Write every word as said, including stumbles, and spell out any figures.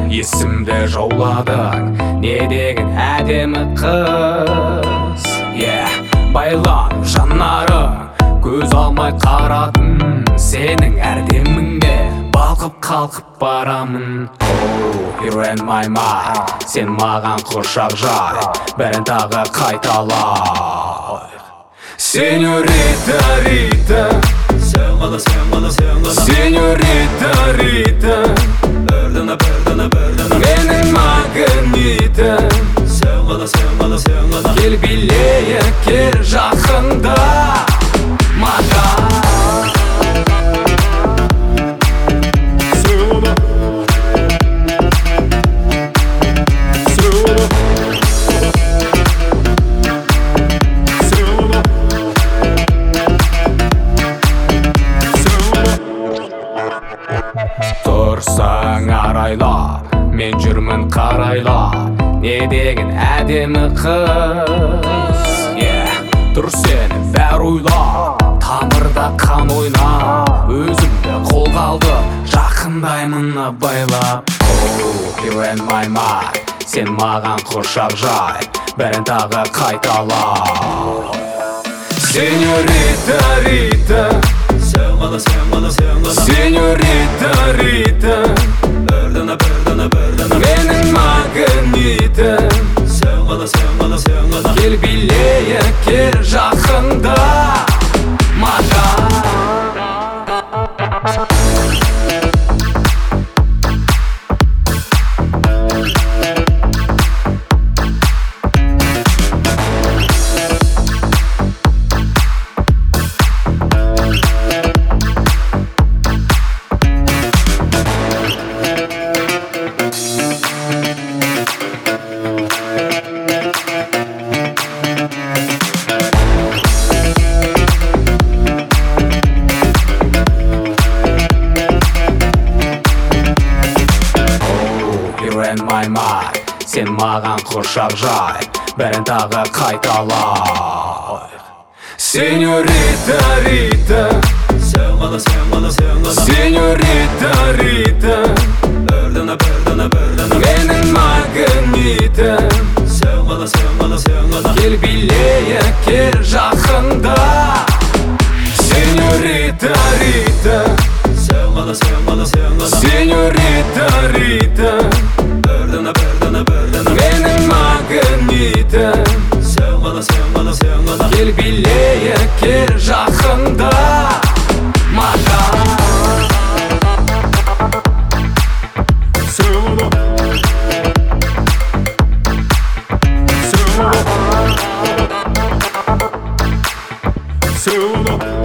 есімді жауладың, не деген әдемі қыз. Yeah, байлан жанарың, көз алмай қарадым, сенің әрдеміңде балқып қалқып барамын. Oh, you're in my mind, сен маған құшақ жай, бәрін тағы қайталай. Сеньорита, Рита, сен ғана, сен ғана, сен ғана. Сеньорита, Рита, бірдіні, бірдіні, бірдіні. Менің магнитім, сен ғана, сен ғана, сен ғана. Кел билейік, кел жақында маған. Тұрсаң арайлап, мен жүрмін қарайлап, не деген әдемі қыз. Yeah, тұр сені бәр ойлап, тамырда қан ойнап, өзімді қолға алды, жақындаймын байлап. Oh, you're in my mind, сен маған құшақ жай, бәрін тағы қайталай. Сеньорита, Рита, сен ғана, сен ғана, сен ғана. Сеньорита, Рита, бірдіні, бірдіні, бірдіні. Менің магнитім, сен ғана, сен ғана, сен ғана. Кел билейік, кел жақында маған. My mind, сен маған құшақ жай, бәрін тағы қайталай. Сеньорита, Рита, сен ғана, сен ғана, сен ғана. Сеньорита, Рита, бірдіні, бірдіні, бірдіні. Менің магнитім, сен ғана, сен ғана, сен ғана. Кел билейік, кел жақында. Сеньорита, Рита, сен ғана, сен ғана, сен ғана. Сеньорита, Рита, бірдіні, бірдіні, бірдіні. Менің магнитім, сен ғана, сен ғана, сен ғана. Кел билейік, кел жақында маған. Сен ғана, сен ғана, сен ғана.